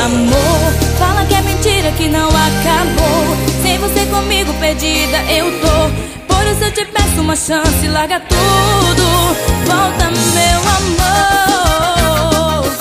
Amor, fala que é mentira, que não acabou. Sem você comigo perdida eu tô. Por isso eu te peço uma chance, larga tudo. Volta, meu amor.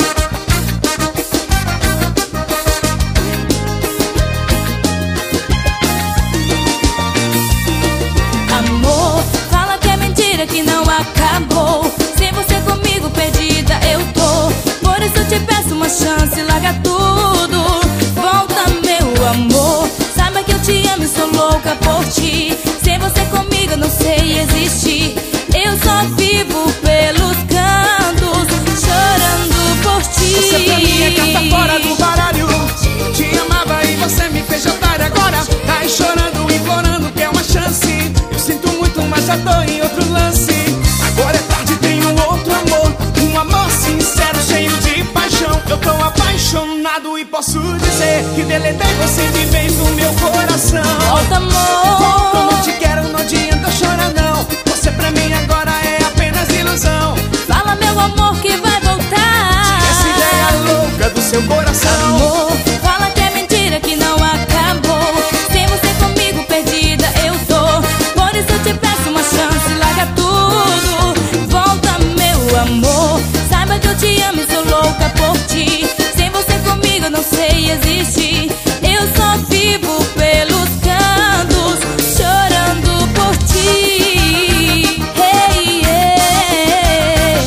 Amor, fala que é mentira, que não acabou. Sem você comigo perdida eu tô. Por isso eu te peço uma chance, larga tudo. Volta, meu amor. Saiba que eu te amo e sou louca por ti. Sem você comigo eu não sei existir. Eu só vivo pelos cantos, chorando por ti. Você pra mim é carta fora do baralho. Te amava e você me fez otário. Agora tá aí chorando, implorando, quer uma chance. Eu sinto muito, mas já tô em outro lance. Agora é tarde, tenho outro amor. Um amor sincero, cheio de paixão. Eu tô apaixonado e posso dizer que deletei você de vez no meu coração. Volta, amor. Volta, eu não te quero, não adianta chorar não. Você pra mim agora é apenas ilusão. Fala, meu amor, que vai voltar. Essa ideia louca do seu coração. Amor, fala que é mentira, que não acabou. Sem você comigo perdida eu tô. Por isso eu te peço uma chance, larga tudo. Volta, meu amor. Saiba que eu te amo e sou louca por ti. Sem você comigo eu não sei existir. Eu só vivo pelos cantos, chorando por ti. Hey, yeah.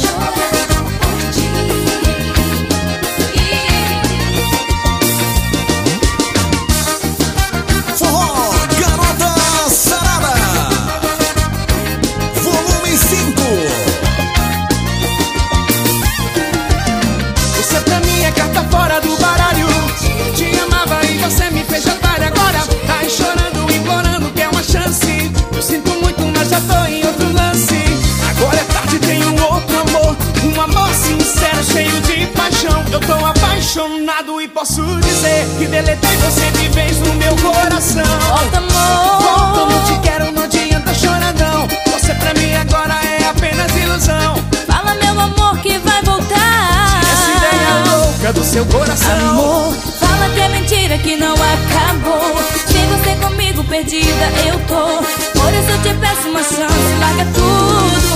Forró Garota Sarada, volume 5. Você pra mim é carta fora do baralho. Te amava e você me fez otário. Agora tá aí chorando, implorando, quer uma chance. Eu sinto muito, mas já tô em outro lance. Agora é tarde, tenho outro amor. Um amor sincero, cheio de paixão. Eu tô apaixonado e posso dizer que deletei você de vez no meu coração. Volta, amor. Volta, eu não te quero, não adianta chorar não. Você pra mim agora é apenas ilusão. Fala, meu amor, que vai voltar. Essa ideia louca do seu coração. Amor, fala que é mentira, que não acabou. Sem você comigo perdida eu tô. Por isso eu te peço uma chance, larga tudo.